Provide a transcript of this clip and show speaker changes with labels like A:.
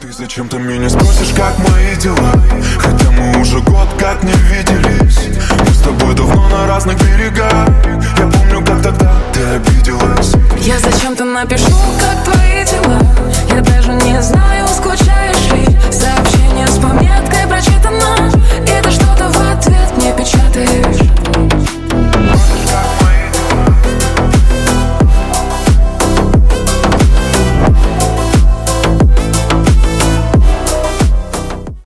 A: Ты зачем-то меня спросишь, как мои дела, хотя мы уже год как не виделись. Мы с тобой давно на разных берегах. Я помню, как тогда ты обиделась.
B: Я зачем-то напишу,